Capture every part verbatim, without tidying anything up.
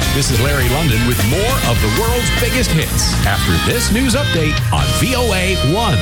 This is Larry London with more of the world's biggest hits after this news update on V O A one.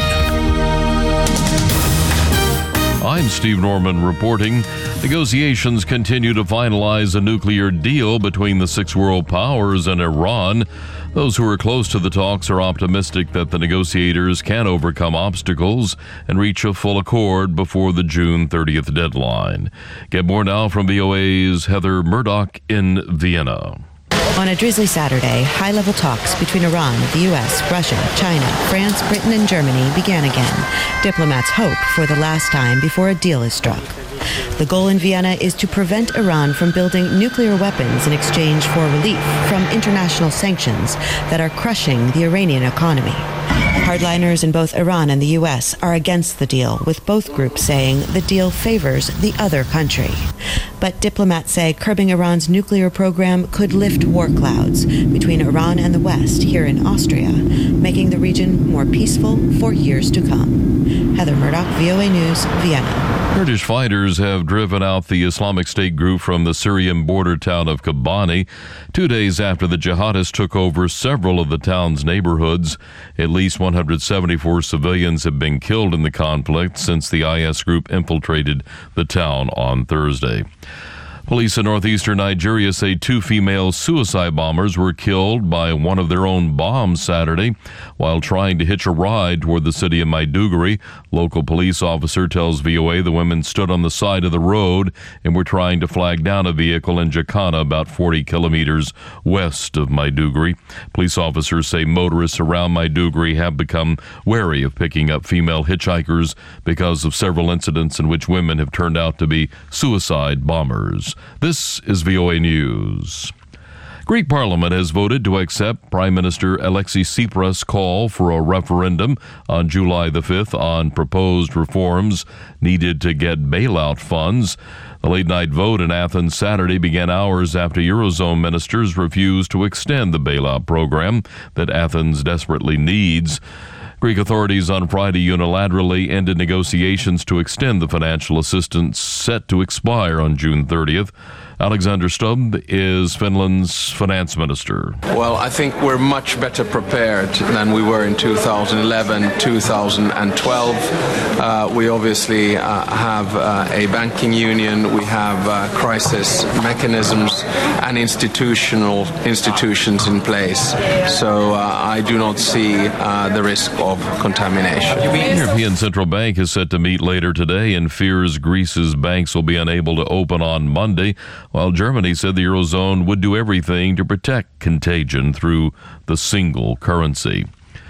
I'm Steve Norman reporting. Negotiations continue to finalize a nuclear deal between the six world powers and Iran. Those who are close to the talks are optimistic that the negotiators can overcome obstacles and reach a full accord before the June thirtieth deadline. Get more now from V O A's Heather Murdoch in Vienna. On a drizzly Saturday, high-level talks between Iran, the U S, Russia, China, France, Britain, and Germany began again. Diplomats hope for the last time before a deal is struck. The goal in Vienna is to prevent Iran from building nuclear weapons in exchange for relief from international sanctions that are crushing the Iranian economy. Hardliners in both Iran and the U S are against the deal, with both groups saying the deal favors the other country. But diplomats say curbing Iran's nuclear program could lift war clouds between Iran and the West here in Austria, making the region more peaceful for years to come. Heather Murdoch, V O A News, Vienna. Kurdish fighters have driven out the Islamic State group from the Syrian border town of Kobani, two days after the jihadists took over several of the town's neighborhoods. At least one hundred seventy-four civilians have been killed in the conflict since the I S group infiltrated the town on Thursday. Police in northeastern Nigeria say two female suicide bombers were killed by one of their own bombs Saturday while trying to hitch a ride toward the city of Maiduguri. Local police officer tells V O A the women stood on the side of the road and were trying to flag down a vehicle in Jacana, about forty kilometers west of Maiduguri. Police officers say motorists around Maiduguri have become wary of picking up female hitchhikers because of several incidents in which women have turned out to be suicide bombers. This is V O A News. Greek Parliament has voted to accept Prime Minister Alexis Tsipras' call for a referendum on July the fifth on proposed reforms needed to get bailout funds. The late-night vote in Athens Saturday began hours after Eurozone ministers refused to extend the bailout program that Athens desperately needs. Greek authorities on Friday unilaterally ended negotiations to extend the financial assistance set to expire on June thirtieth. Alexander Stubb is Finland's finance minister. Well, I think we're much better prepared than we were in two thousand eleven, two thousand twelve. Uh, we obviously uh, have uh, a banking union, we have uh, crisis mechanisms and institutional institutions in place. So uh, I do not see uh, the risk of contamination. The European Central Bank is set to meet later today and fears Greece's banks will be unable to open on Monday, while Germany said the Eurozone would do everything to protect contagion through the single currency.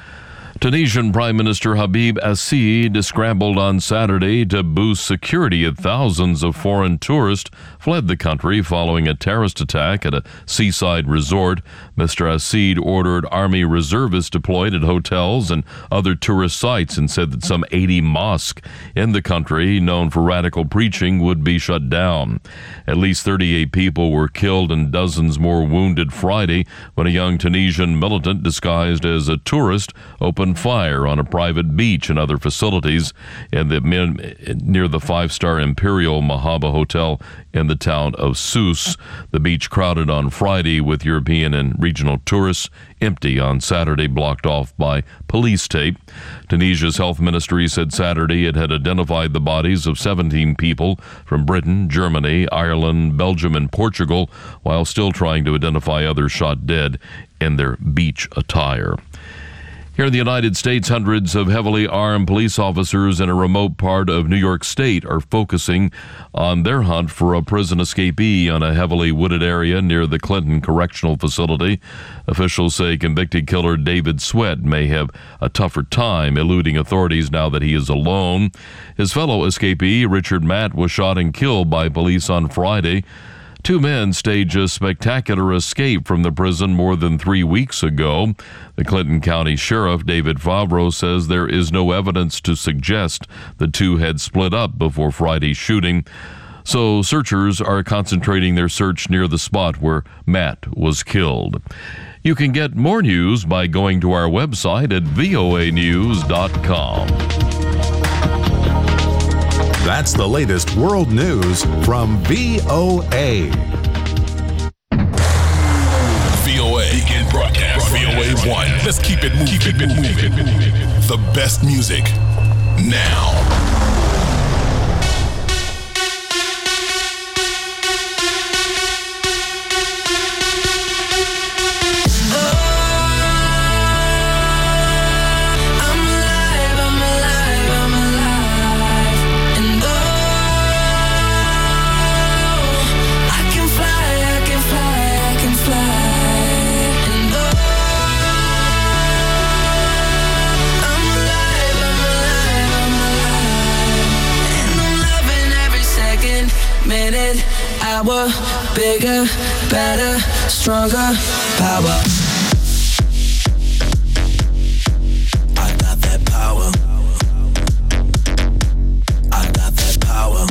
Tunisian Prime Minister Habib Assid scrambled on Saturday to boost security as thousands of foreign tourists fled the country following a terrorist attack at a seaside resort. Mister Assid ordered army reservists deployed at hotels and other tourist sites and said that some eighty mosques in the country known for radical preaching would be shut down. At least thirty-eight people were killed and dozens more wounded Friday when a young Tunisian militant disguised as a tourist opened fire on a private beach and other facilities in the, near the five-star Imperial Mahaba Hotel in the town of Sousse. The beach crowded on Friday with European and regional tourists, empty on Saturday, blocked off by police tape. Tunisia's health ministry said Saturday it had identified the bodies of seventeen people from Britain, Germany, Ireland, Belgium, and Portugal, while still trying to identify others shot dead in their beach attire. Here in the United States, hundreds of heavily armed police officers in a remote part of New York State are focusing on their hunt for a prison escapee on a heavily wooded area near the Clinton Correctional Facility. Officials say convicted killer David Sweat may have a tougher time eluding authorities now that he is alone. His fellow escapee, Richard Matt, was shot and killed by police on Friday. Two men staged a spectacular escape from the prison more than three weeks ago. The Clinton County Sheriff, David Favreau, says there is no evidence to suggest the two had split up before Friday's shooting. So searchers are concentrating their search near the spot where Matt was killed. You can get more news by going to our website at V O A news dot com. That's the latest world news from V O A. one. Let's keep it moving. Keep it moving. The best music now. Minute, hour, bigger, better, stronger, power. I got that power. I got that power.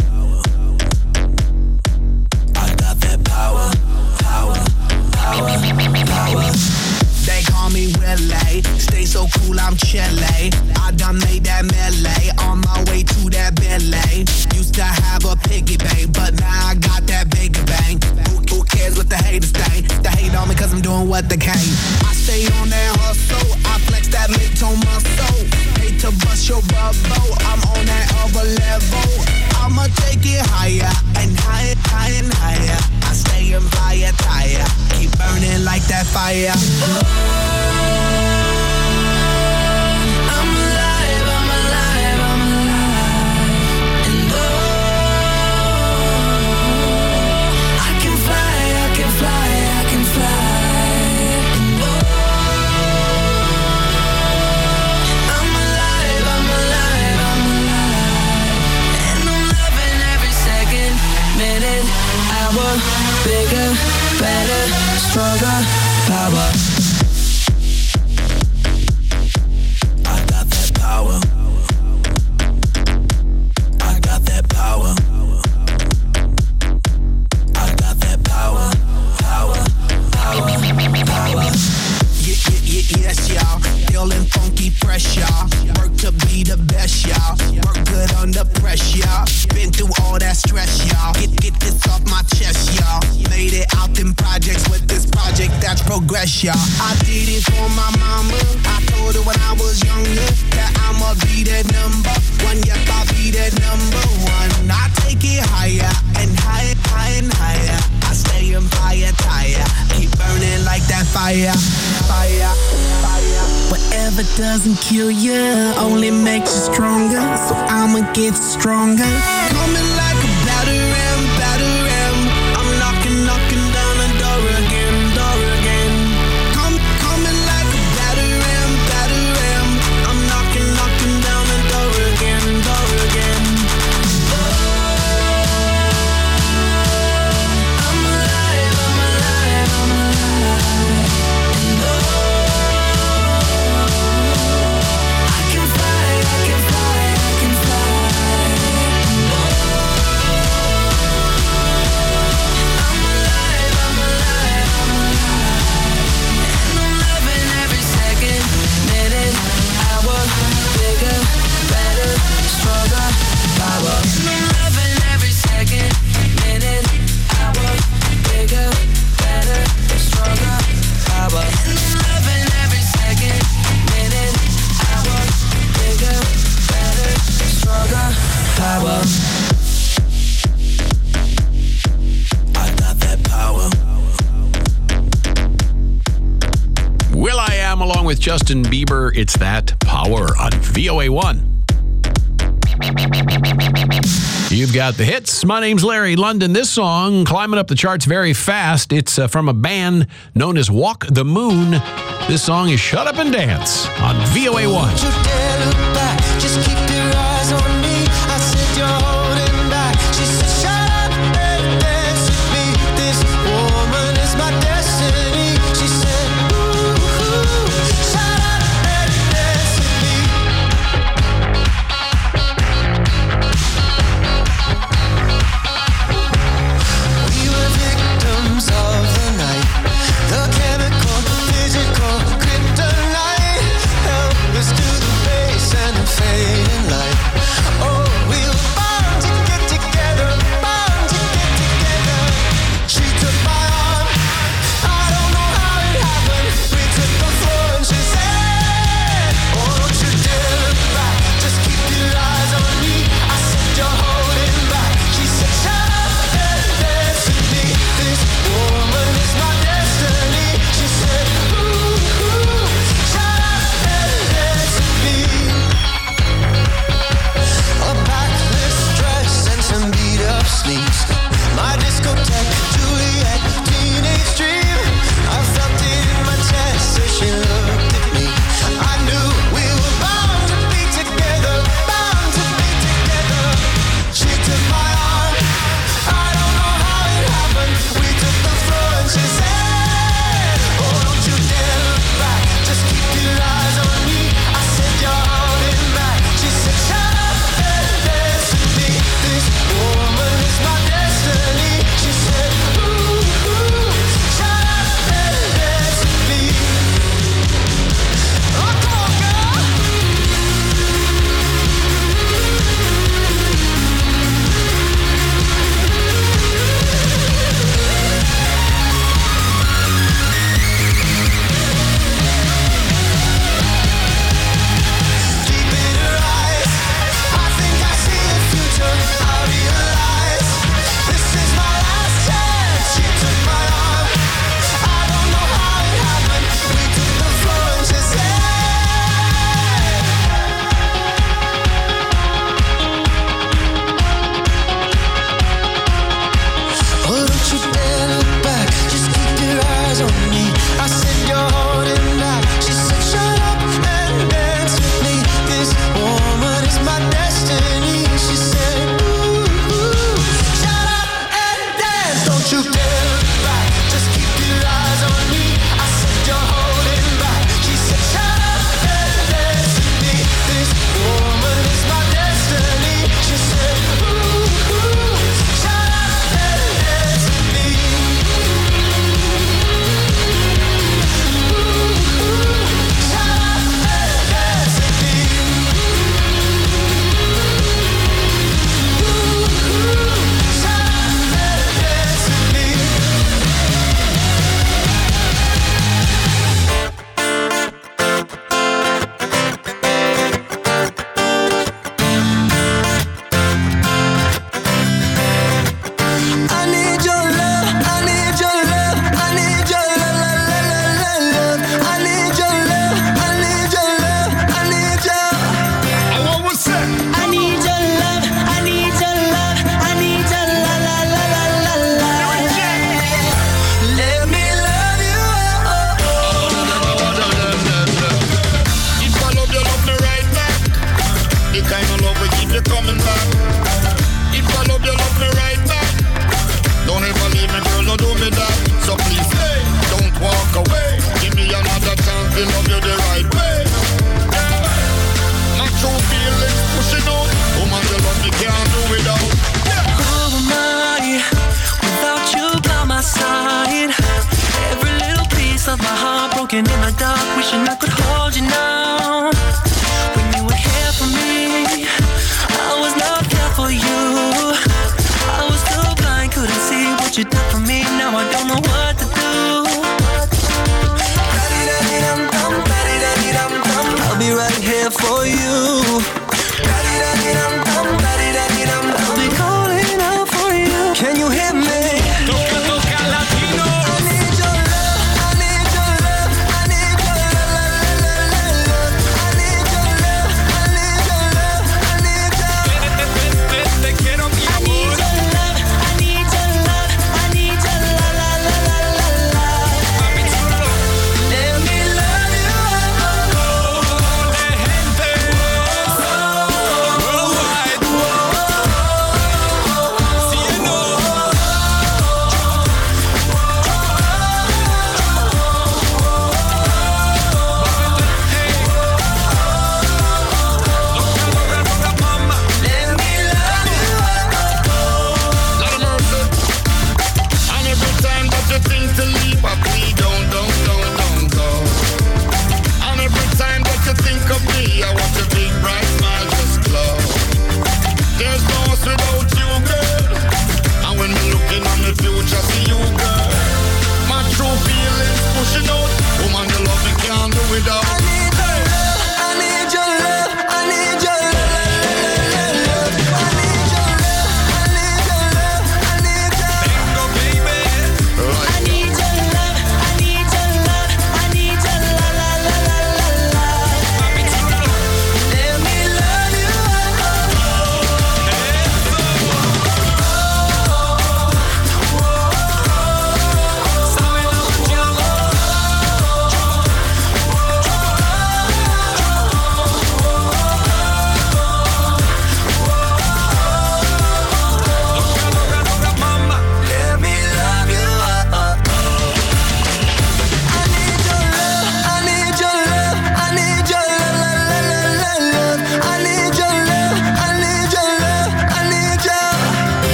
I got that power. Power, power, power. They call me Willie, stay so cool, I'm chilly. I done made that melee, on my way to that Billy. Used to have a piggy bank, but now I got that bigger bang. Who, who cares what the haters think? They hate on me cause I'm doing what they can. I stay on that hustle, I flex that mid-tone muscle. Hate to bust your bubble, I'm on that other level. I'ma take it higher, and higher, higher, and higher. I stay in fire, tire, keep burning like that fire. Bigger, better, stronger, power. I got that power. I got that power. I got that power. Power, power, power. Yeah, yeah, yeah, yes, y'all. Feeling funky, fresh, y'all. Work to be the best, y'all. Work good under pressure, y'all. Been through all that stress, y'all. Get, get this off my chest, y'all. Made it out in projects with this project that's progress, y'all. I did it for my mama. I told her when I was younger that I'ma be that number one. Yep, I'll be that number one. I take it higher and higher, higher and higher. I stay in fire, tire. Keep burning like that fire. Fire, fire. Whatever doesn't kill you only makes you stronger. So I'ma get stronger. Coming like a batter ram, batter ram. I'm knocking, knocking down the door again, door again. Come, coming like a batter ram, batter ram. I'm knocking, knocking down the door again, door again. I'm alive, I'm alive, I'm alive. And oh, I can fly, I can fly, I can fly. I'm alive, I'm alive, I'm alive. And I'm loving every second, minute, hour, bigger, better, stronger, power. And I'm loving every second, minute, hour, bigger, better, stronger, power. And I'm loving every second, minute, hour, bigger, better, stronger, power. I got that power. Will I Am along with Justin Bieber. It's That Power on V O A one. You've got the hits. My name's Larry London. This song climbing up the charts very fast. It's uh, from a band known as Walk the Moon. This song is Shut Up and Dance on V O A one. Don't you dare look back, just keep your eyes on me. I said you're holding back. She said shut up and dance with me. This woman is my destiny. She said ooh, ooh, shut up and dance with me. We were victims of the night. The chemical, physical, kryptonite. Help us to the base and the fading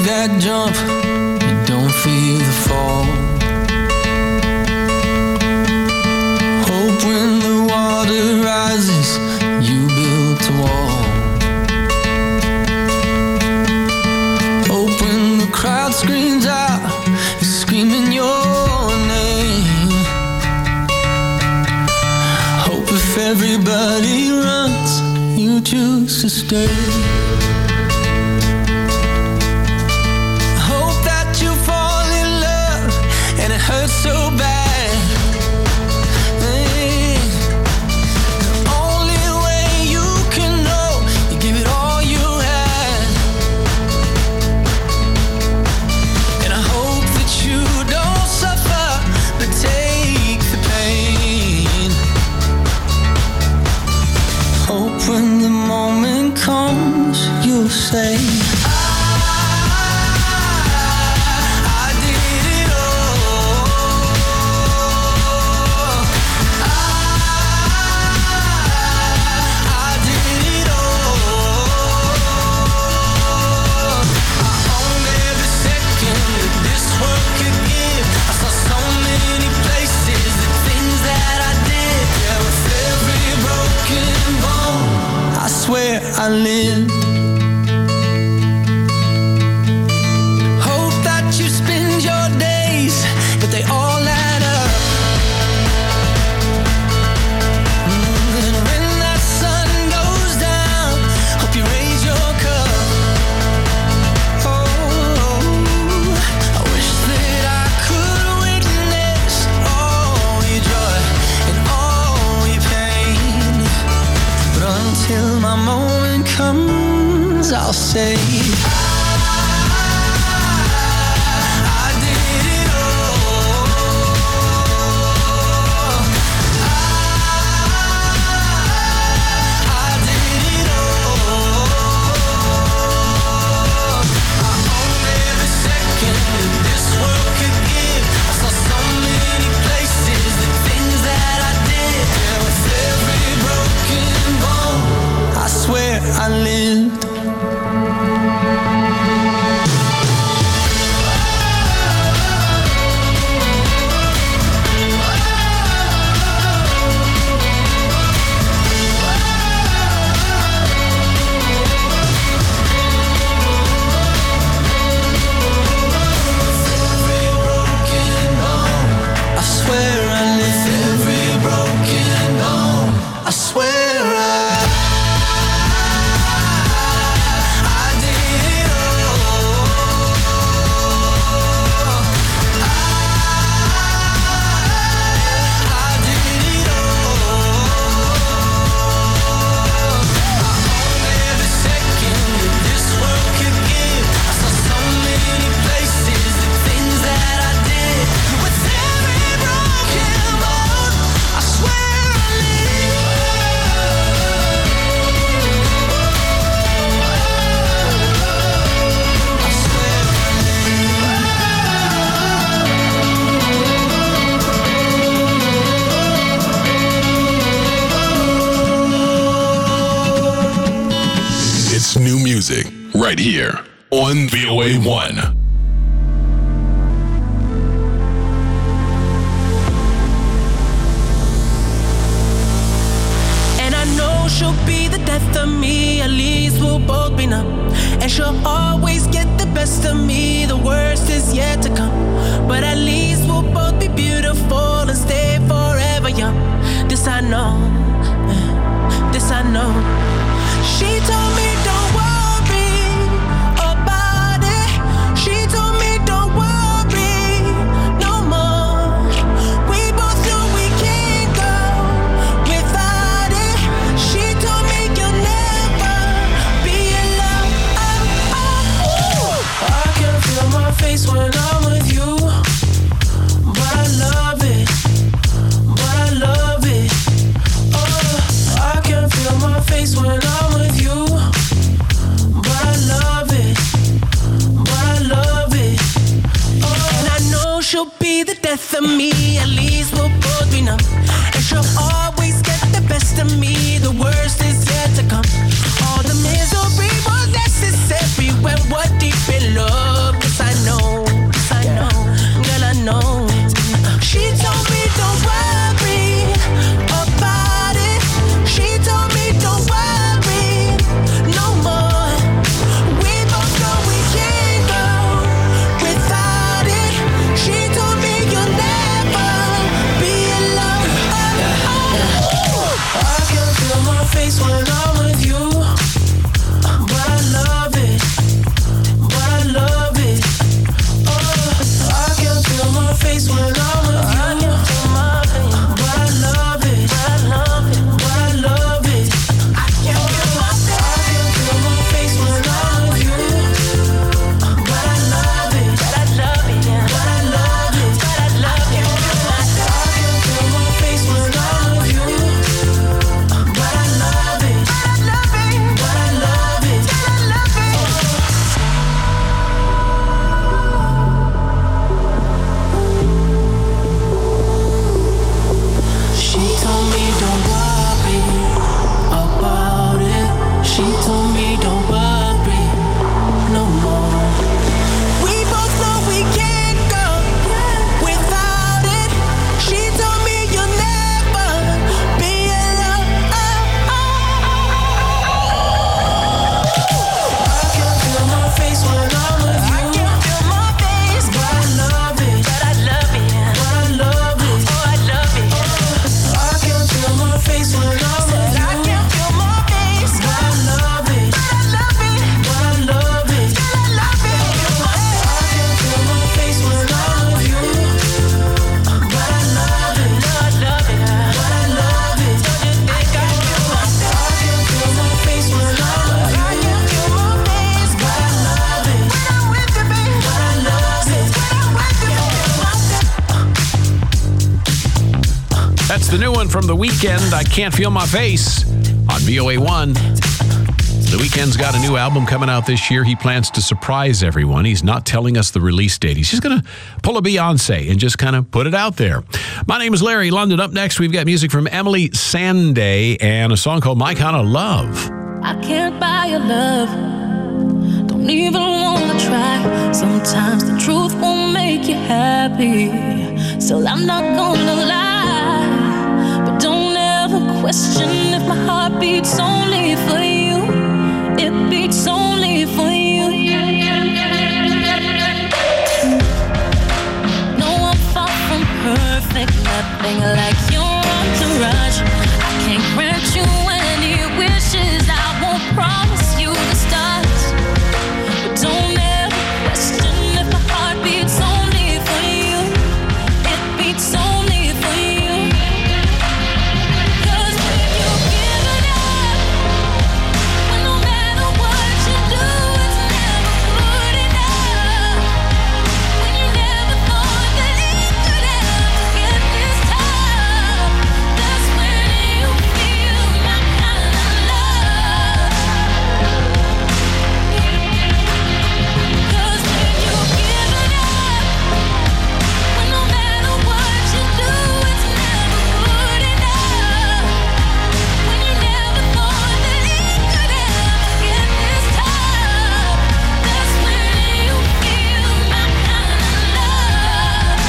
that jump, you don't feel the fall. Hope when the water rises, you built a wall. Hope when the crowd screams out, you're screaming your name. Hope if everybody runs, you choose to stay. Hurts so bad. Hey, the only way you can know, you give it all you had. And I hope that you don't suffer, but take the pain. Hope when the moment comes, you'll say, where I lived. Hope that you spend your days, but they all add up. And when that sun goes down, hope you raise your cup. Oh, I wish that I could witness all your joy and all your pain. But until my moment comes, I'll say, I lived. I swear I lived. Every broken bone, I swear I new music right here on V O A one. And I know she'll be the death of me, at least we'll both be numb. And she'll always get the best of me, the worst is yet to come. But at least we'll both be beautiful and stay forever young. This I know, this I know. She told me don't worry about it. She told me don't worry no more. We both know we can't go without it. She told me you'll never be alone. Oh, oh. I can feel my face when I'm with you, but I love it, but I love it. Oh, I can feel my face when I'm with you, but I love it, but I love it. Oh, and I know she'll be the death of me, at least we'll both be numb. And she'll always get the best of me, the worst is yet to come. All the misery was necessary when we're deep in love. the new one from The Weeknd, I Can't Feel My Face, on V O A one. The Weeknd's got a new album coming out this year. He plans to surprise everyone. He's not telling us the release date. He's just going to pull a Beyonce and just kind of put it out there. My name is Larry London. Up next, we've got music from Emily Sandé and a song called My Kind of Love. I can't buy your love. Don't even want to try. Sometimes the truth won't make you happy. Still, I'm not gonna lie. But don't ever question if my heart beats only for you. It beats only for you. No, I'm far from perfect. Nothing like your entourage. I can't grant you any wishes. I won't promise you the stars. But don't ever question if my heart beats only for you. It beats only for you. 'Cause when you give it up, when no matter what you do, it's never good enough. When you never thought that it could ever get this tough, that's when you feel my kind of love. 'Cause when you give it up, when no matter what you do, it's never good enough. When you never thought that it could ever get this tough, that's when you feel my kind of love.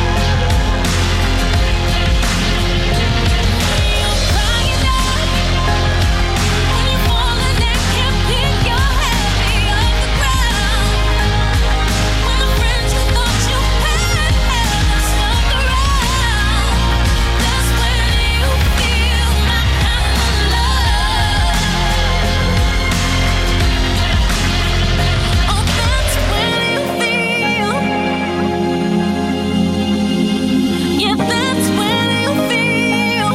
When you're crying out, when you're falling and can't pick your head off the ground, when the friends you thought you had haven't stuck around, that's when you feel my kind of love. Oh, that's when you feel. Yeah, that's when you feel.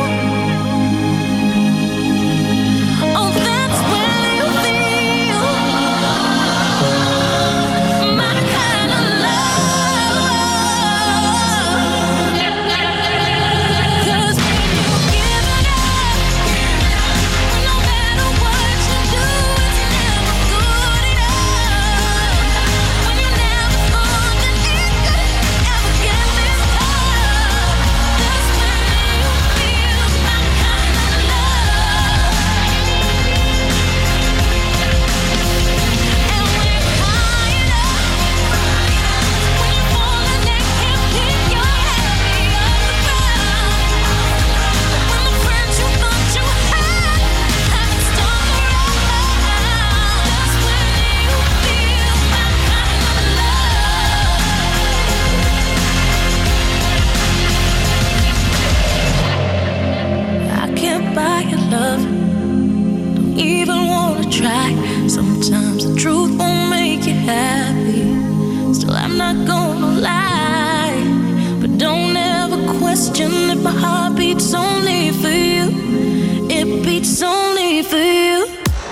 Oh, that's when you feel my kind of love. 'Cause when you give it up, no matter what you do, it's never good enough. When you never thought that it could ever get this tough, that's when you feel my kind of love. And when you're crying up, when you're falling and can't pick your head off the ground, when the friends you thought you had haven't stuck around, that's when you feel my kind of love. I can't buy your love. Don't even wanna try. Sometimes the truth won't make you happy. Still, I'm not gonna lie. But don't ever question if my heart beats only for you. It beats only for you.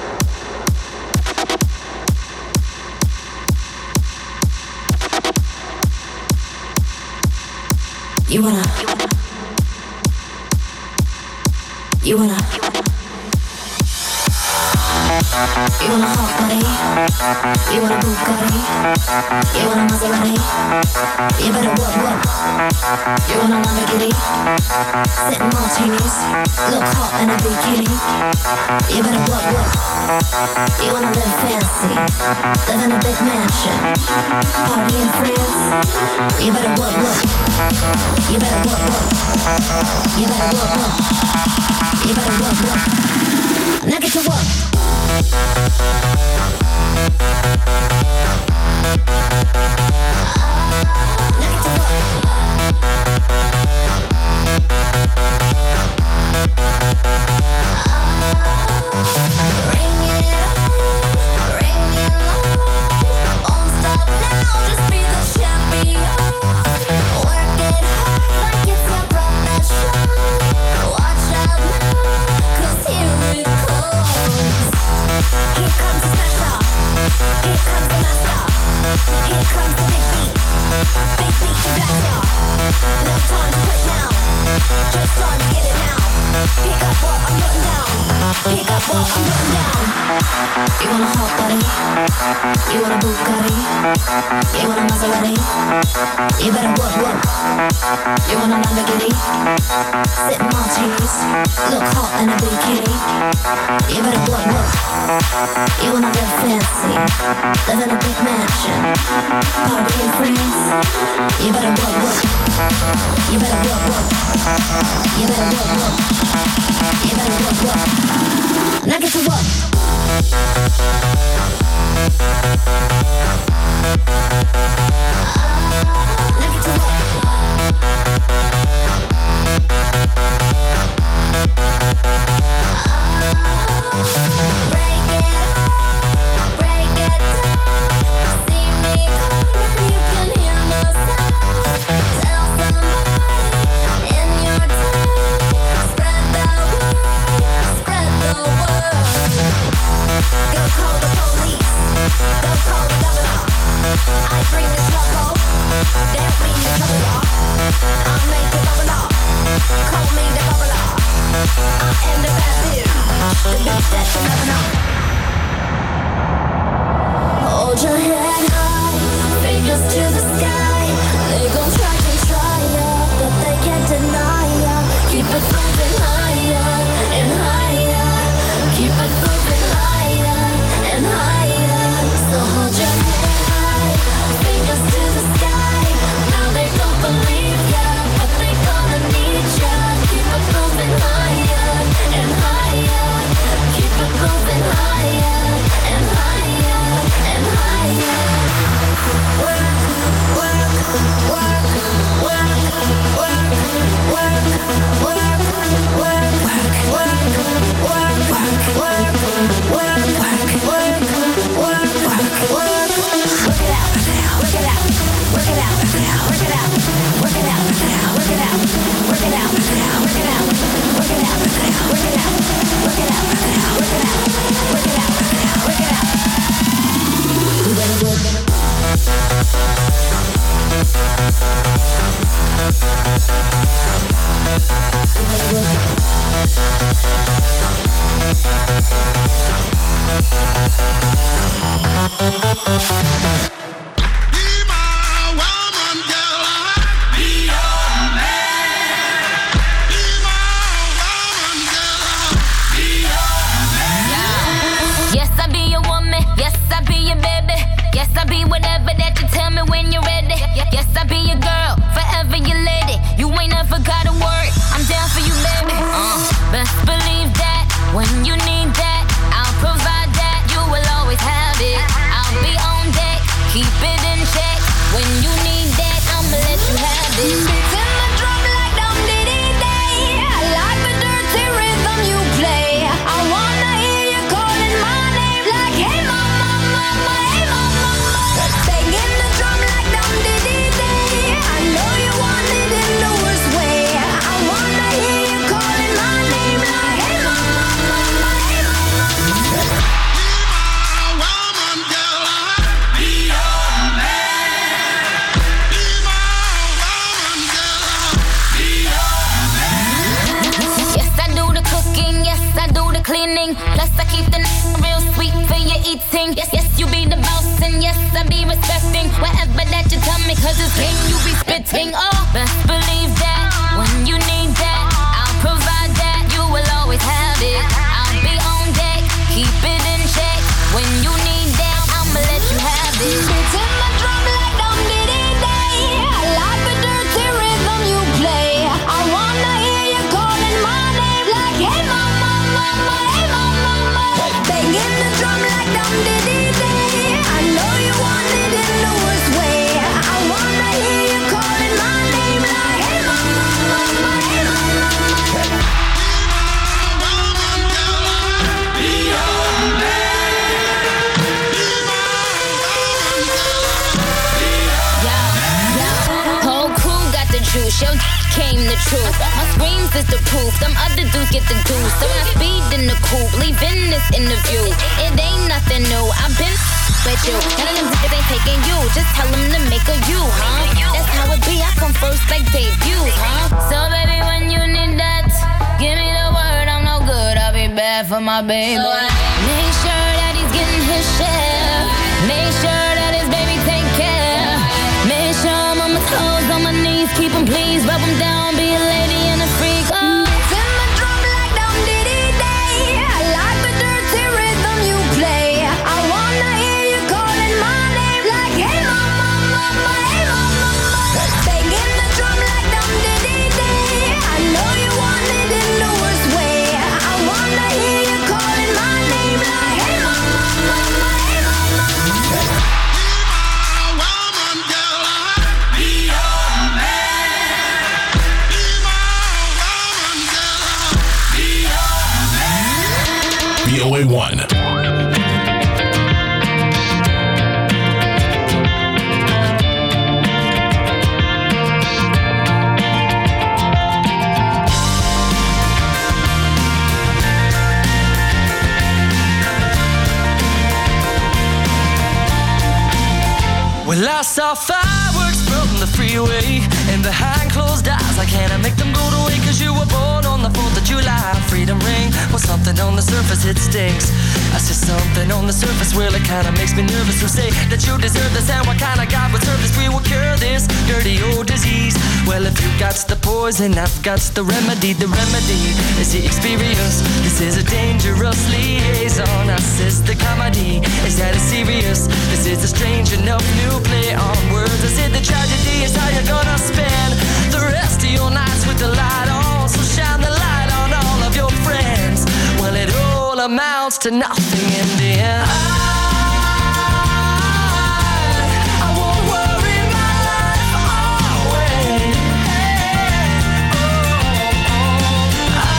You wanna, you wanna, you wanna hot body, you wanna Bugatti, you wanna Maserati, you better what what, you wanna Lamborghini, sitting martinis, look hot in a bikini, you better what what, you wanna live fancy, live in a big mansion, party in France, you better what what, you better what what, you better what what, you better what what, now get to work. Here comes the big beat. Big beat, black star. No time to quit now. Just time to get it now. Pick up what I'm putting down. Pick up what I'm putting down. You want a hot body? You want a Bugatti? You want a Maserati? You better work, work. You want a Lamborghini? Sip martinis. Look hot in a bikini. You better work, work. You wanna live fancy. Live in a big mansion. Party in France. You better work, work. You better work, work. You better work, work. You better work, work. Now get to work. Now get to work. Break it up, break it down. See me coming, you can hear my sound. Tell somebody in your town. Spread the word, spread the word. Go call the police, go call the governor. I bring the trouble, they'll bring the trouble. I'll make it bubble up, call me the bubbler. I am the bad bitch, the bitch that you never know. Hold your head high, fingers to the sky. They gon' try to try ya, but they can't deny ya. Keep it moving higher and higher. Keep it moving higher and higher. So hold your head high, fingers to the sky. Now they don't believe ya, but they gonna need ya. Keep it moving higher and higher. Keep it moving higher and higher and higher. Work, work, work, work, work, work, work, work, work, work, work, work, work, work, work, work, work. Work it out, work it out, work it out, work it out, work it out, work it out, work it out, work it out, work it out, work it out, work it out, work it out, work it out, work it out. You better work it. Yes, I be your woman. Yes, I be your baby. Yes, I be whatever that you tell me when you're ready. Yes, I be your girl, forever your lady. You ain't never gotta worry. I'm down for you, baby. Uh, best believe that when you need that, I'll provide that. You will always have it. I'll be on deck, keep it in check. When you need that, I'ma let you have it. Beating the drum like dum diddy day. I like the dirty rhythm you play. I wanna hear you calling my name like hey mama, mama, hey mama, mama. Banging the drum like dum diddy day. I know you want it in the worst way. I wanna hear you calling my name like hey mama, mama, hey mama. Yes, I do the cooking. Yes, I do the cleaning. Plus, I keep the n- real sweet for your eating. Yes, yes, you be the boss, and yes, I be respecting whatever that you tell me. Cause it's game you be spitting. Oh, best believe that when you need that, I'll provide that. You will always have it. I'll be on deck, keep it in check. When you need that, I'ma let you have it. Beating the drum like dum diddy day. I like the dirty rhythm you play. I wanna hear you calling my name like hey mama, mama, hey mama, mama. Banging the drum like dum diddy day. I know you want it in the worst way. I wanna hear you calling my name like hey mama, mama, hey mama, mama. Whole crew got the juice. Yo, came the truth. My screams is the proof. Them other dudes get the deuce. So I speed in the coupe, leaving this interview. It ain't nothing new. I've been with you. None of them niggas ain't taking you. Just tell them to make a you, huh? That's how it be. I come first like debuts, huh? So baby, when you need that, give me the word. I'm no good. I'll be bad for my baby. So I make sure that he's getting his share. Make sure that his baby take care. Make sure I'm on my toes, on my knees. Keep him please, rub him down. Be a lady and a freak. Oh. Send my drum like Dum Diddy Day. I like the dirty rhythm you play. I wanna hear you calling my name like, hey mama, mama, hey mama, mama. Banging the drum like Dum Diddy Day. I know you want it in the worst way. I wanna hear you calling my name like, hey mama, mama, hey mama, mama. V O A one. Well, I saw fireworks from the freeway, and behind closed eyes I can't make them go away. Cause you were born on the fourth of July. Freedom ring was something on the surface, it stinks. I see something on the surface, well it kinda makes me nervous. To say that you deserve this, and what kind of God would serve this? We will cure this dirty old disease. Well, if you got the poison, I've got the remedy. The remedy is the experience. This is a dangerous liaison. I says the comedy, is that it's serious? This is a strange enough new play on words. I said the tragedy is how you're gonna spend the rest of your nights with the light on. So shine the light on all of your friends. Well, it all amounts to nothing in the end. I, I won't worry my life away. Hey, oh, oh. I,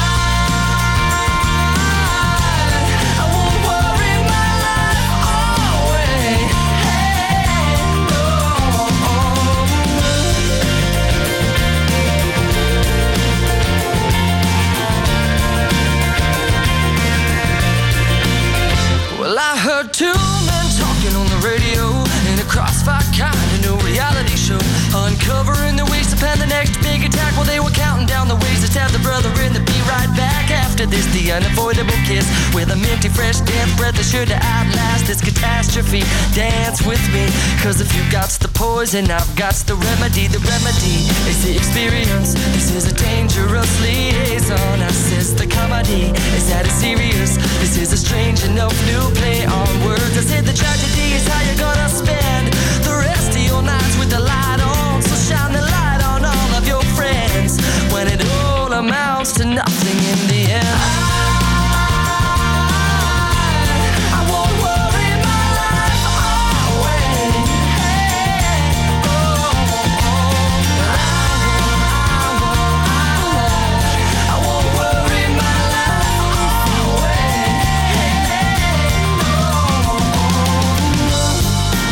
I won't worry my life away. Hey, oh, oh. Well, I heard two men talking on the radio in a crossfire kind of new reality show, uncovering the ways to plan the next big attack. Well, they were counting down the ways to stab the brother in the be right back after this. The unavoidable kiss with a minty fresh damp breath is sure to outlast this catastrophe. Dance with me, cause if you got the poison, I've got the remedy. The remedy is the experience. This is a dangerous liaison. I says the comedy, is that it's serious? This is a strange enough new play on words. I said the tragedy is how you're gonna spend the rest of your nights with the light on. So shine the light on all of your friends when it all amounts to nothing in the end. I, I won't worry my life away. Hey, oh, oh. I won't, I won't, I won't worry my life away. Hey, oh, oh.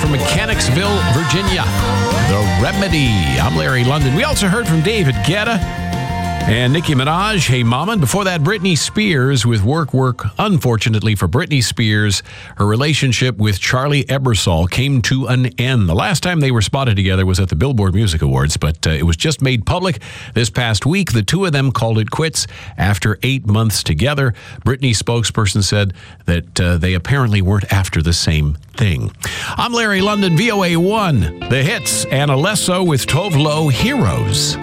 from Mechanicsville, Virginia. The Remedy. I'm Larry London. We also heard from David Guetta and Nicki Minaj, Hey Mama. And before that, Britney Spears with Work Work. Unfortunately for Britney Spears, her relationship with Charlie Ebersol came to an end. The last time they were spotted together was at the Billboard Music Awards, but uh, it was just made public this past week. The two of them called it quits after eight months together. Britney's spokesperson said that uh, they apparently weren't after the same thing. I'm Larry London, V O A one. The hits, and Alesso with Tove Lo, Heroes.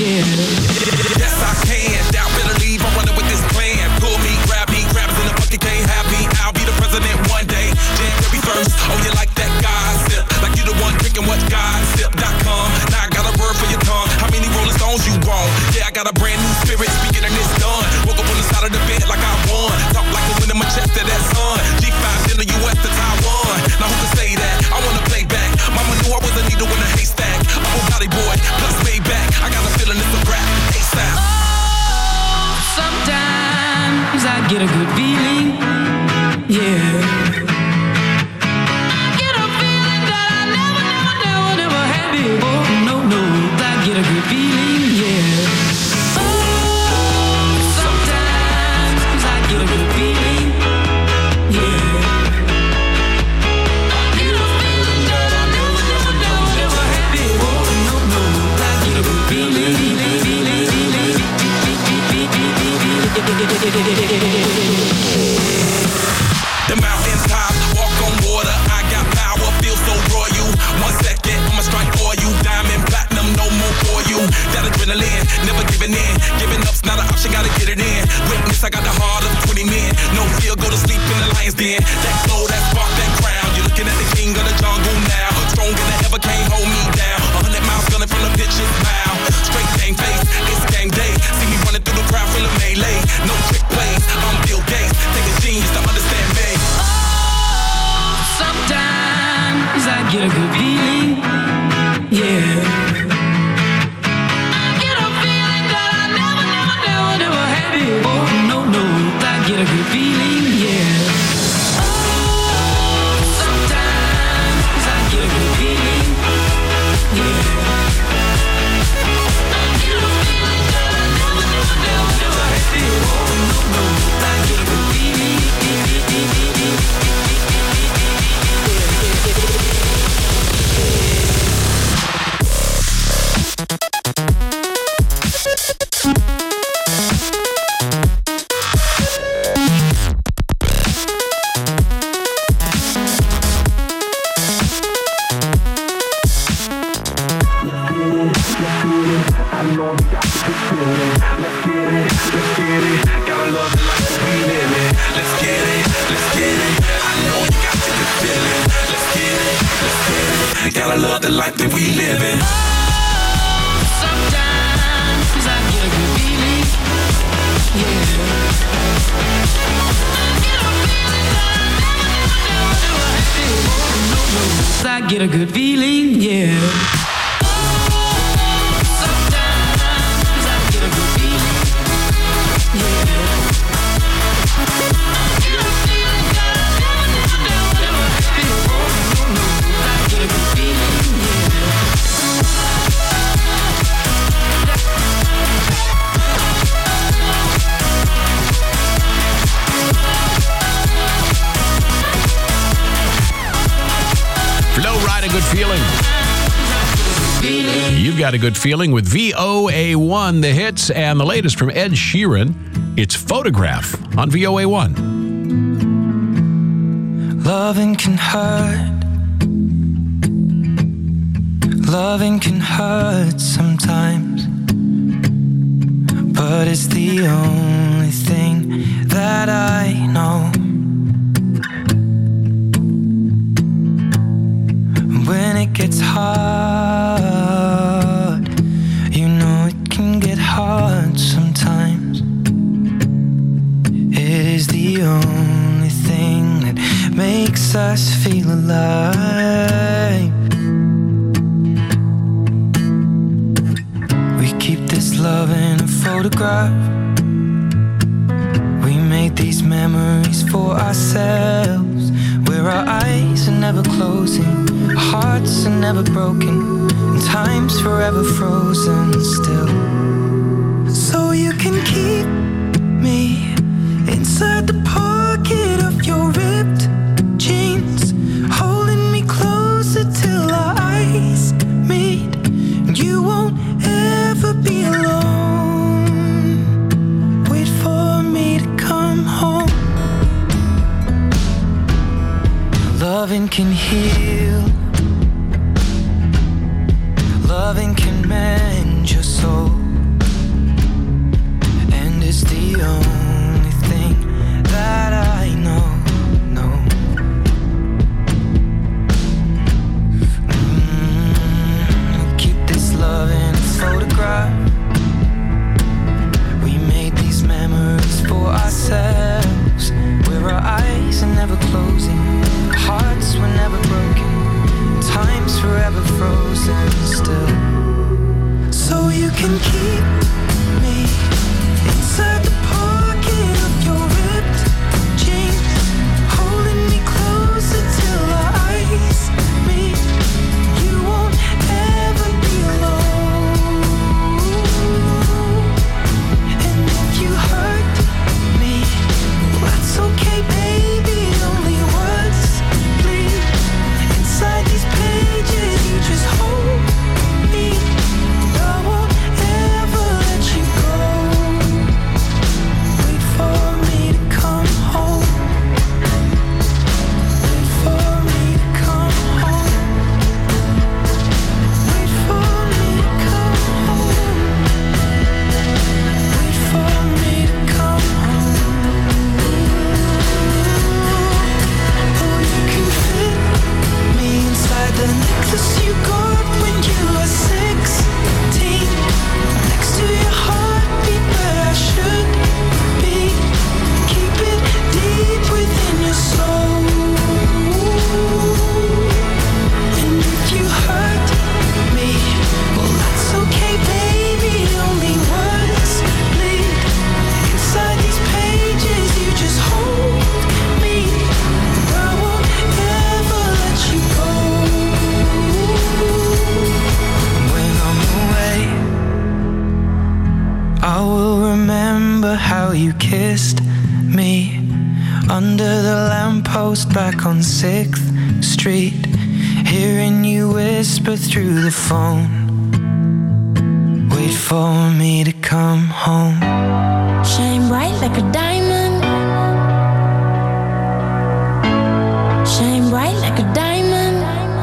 Yes, I can. Doubt, better leave. I'm running with this plan. Pull me, grab me, grab us in the bucket. get a good feeling, yeah. Get a feeling that I never, never, never, never had before. No, no, I get a good feeling, yeah. Oh, sometimes I get a good feeling, yeah. Get a feeling that I never, never, never, never had before. No, no, I get a good feeling, feeling, feeling, feeling. The mountains top, walk on water. I got power, feel so royal. One second, I'ma strike for you. Diamond, platinum, no more for you. That adrenaline, never giving in. Giving up's not an option, gotta get it in. Witness, I got the heart of twenty men. No fear, go to sleep in the lion's den. That glow, that spark, that crown. You're looking at the king of the jungle now. Stronger than ever, can't hold me down. A hundred miles gunning from the pitcher's mound. Straight game face, it's game day. See me running through the crowd, feel a melee. No trick plays, I'm Bill Gates. Take a genius to understand me. Oh, sometimes I get a good feeling, yeah. I get a feeling that I never, never, never, never had before. No, no, I get a good feeling, yeah. Oh, sometimes I get a good feeling, yeah. I get a feeling that I never, never, never, never had before. No, no, I get a good feeling. Gotta love the life that we live in. Sometimes I get a good feeling, yeah. I get a feeling that I never, never, never had before. No, no, I get a good feeling, yeah. Sometimes I get a good feeling, yeah. I get a feeling that I never, never, never, never had before. No, no, I get a good feeling, yeah. Flow Ride, a good feeling. You've got a good feeling with V O A one, the hits, and the latest from Ed Sheeran. It's Photograph on V O A one. Loving can hurt. Loving can hurt sometimes, but it's the only thing that I know. When it gets hard, you know it can get hard sometimes. It is the only thing that makes us feel alive. We keep this love in a photograph. We made these memories for ourselves, where our eyes are never closing, our hearts are never broken, and time's forever frozen still. So you can keep me inside the pocket of your ripped jeans, holding me closer till our eyes meet, and you won't ever be alone. Wait for me to come home. Loving can heal. Loving can mend your soul. And it's the only thing that I know, know. Mm, keep this love in a photograph. We made these memories for ourselves, where our eyes are never closing, hearts were never broken, time's forever frozen still. So you can keep me inside the pocket kissed me under the lamppost back on sixth Street, hearing you whisper through the phone, wait for me to come home. Shine bright like a diamond. Shine bright like a diamond.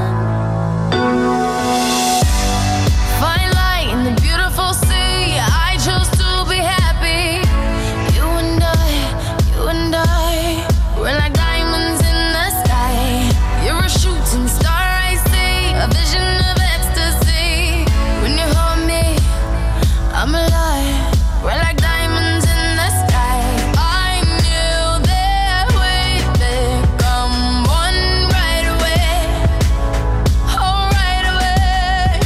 Fine light in the beautiful sea. I chose to be happy. You and I, you and I, we're like diamonds in the sky. You're a shooting star, I see, a vision of ecstasy. When you hold me, I'm alive. We're like diamonds in the sky. I knew that we'd become one right away. Oh, right away.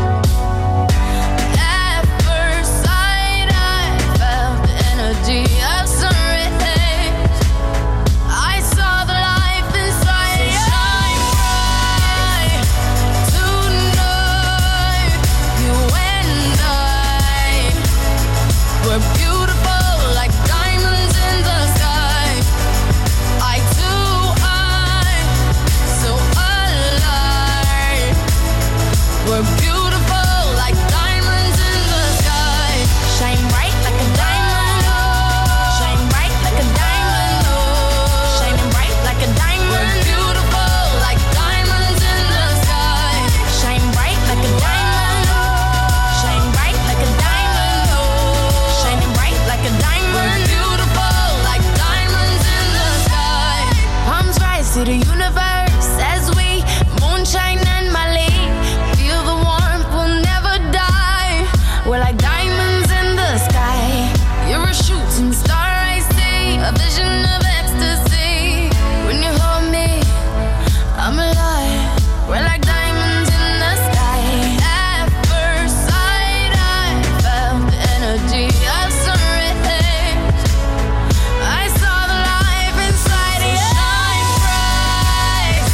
At first sight, I felt the energy of sun rays. I saw the life inside you. Shine bright tonight. You and I, we're beautiful like diamonds in the sky. I too, I, so alive. We're beautiful like diamonds in the sky. Shine bright like a diamond. Shine bright like a diamond. Shining bright like a diamond. We're beautiful like diamonds in the sky. Shine bright like a diamond. Shine bright like a diamond. Shining bright like a diamond. We're beautiful like diamonds in the sky. Palms rise to the universe as we moonshine and Mali. Feel the warmth, we'll never die. We're like diamonds in the sky. You're a shooting star, I see, a vision of ecstasy. When you hold me, I'm alive. We're like diamonds in the sky. At first sight, I felt the energy of sun rays. I saw the life inside you. Shine bright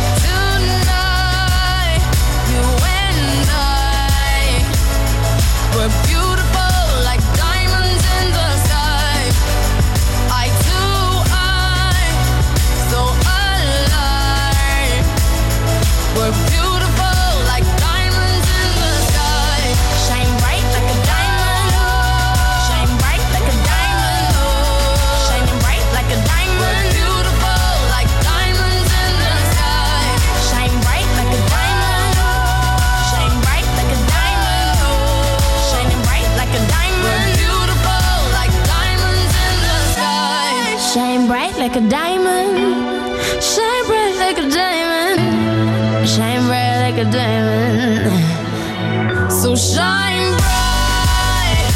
tonight. You and I, we're beautiful like diamonds in the sky. I too, I, so alive. We're beautiful like diamonds in the sky. Shine bright like a diamond. Shine bright like a diamond. Shining bright like a diamond. We're beautiful like diamonds in the sky. Shine bright like a diamond. Shine bright like a diamond. Shining bright like a diamond. We're beautiful like diamonds in the sky. Shine bright like a diamond. Shine bright like a diamond. Shine bright like a diamond. So shine bright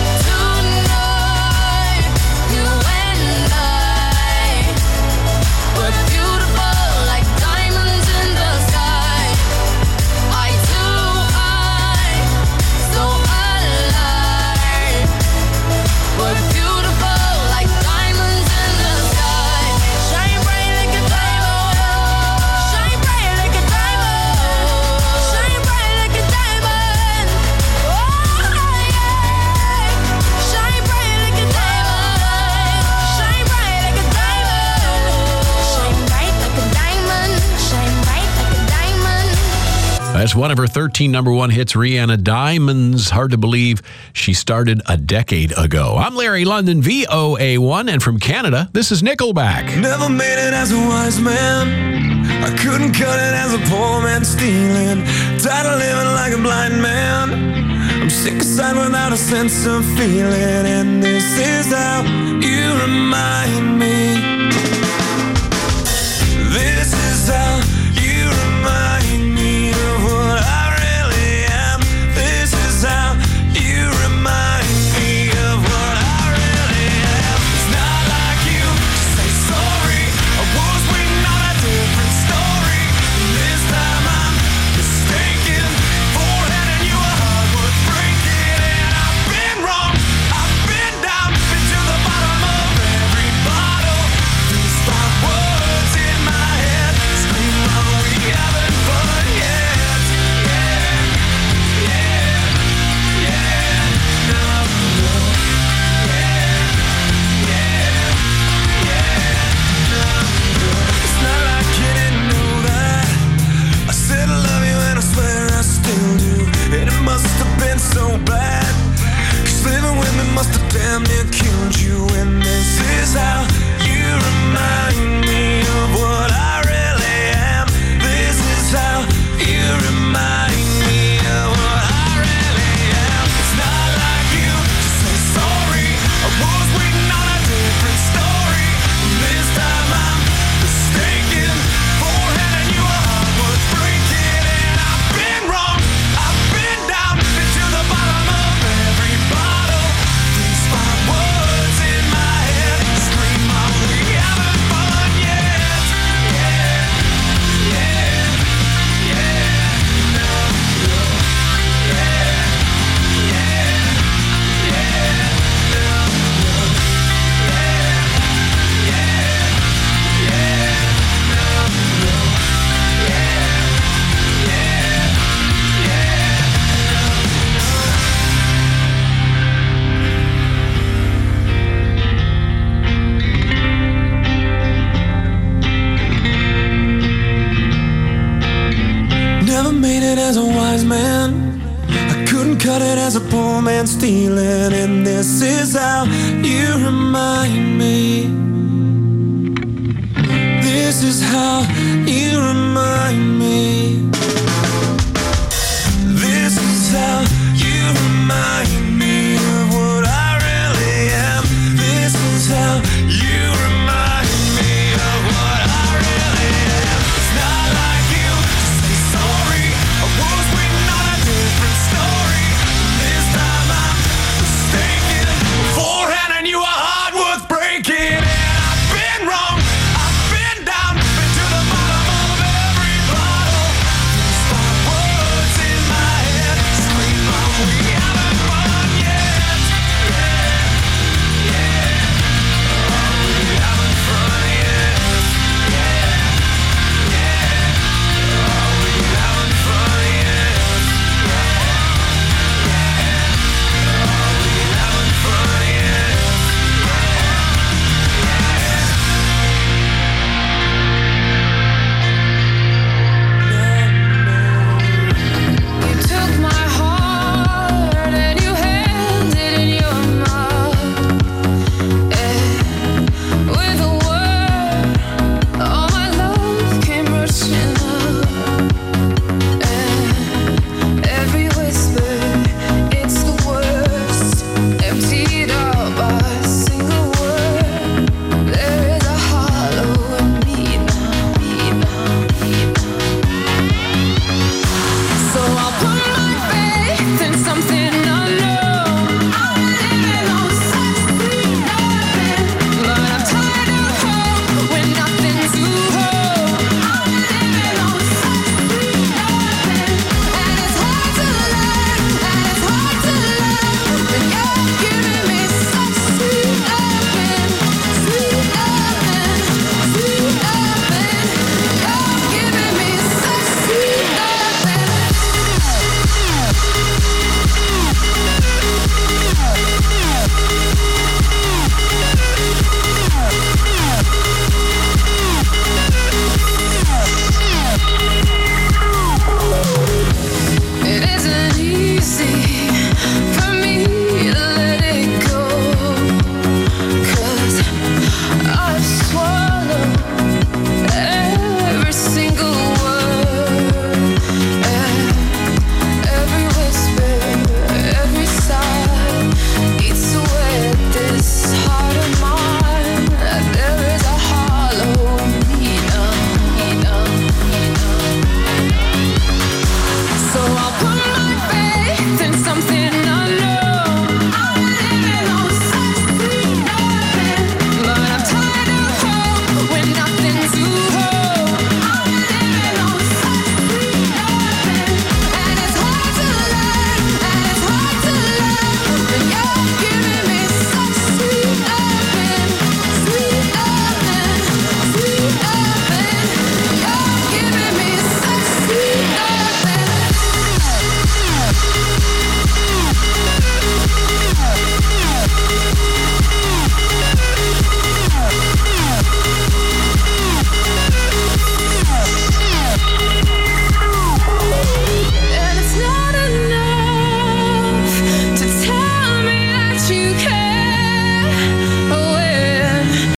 tonight. You and I, we're beautiful like diamonds in the sky. I too, I, so alive. We're beautiful like diamonds in the sky. Shine bright like a diamond. Shine bright like a diamond. Shine bright like a diamond. Oh yeah. Shine bright like a diamond. Shine bright like a diamond. Shine bright like a diamond. Shine bright like a diamond. That's one of her thirteen number one hits, Rihanna, Diamonds. Hard to believe she started a decade ago. I'm Larry London, V O A one, and from Canada, this is Nickelback. Never made it as a wise man. I couldn't cut it as a poor man stealing. Tired of living like a blind man. I'm sick aside without a sense of feeling. And this is how you remind me. This is how you remind me of what I really am. This is how you remind me of what I really am. It's not like you to say sorry. I was waiting on a different story. This time I'm mistaken for handing you a heart worth breaking. And I've been wrong. I've been down, been to the bottom of it man stealing, and this is how you remind me. This is how you remind me. This is how you remind me of what I really am. This is how you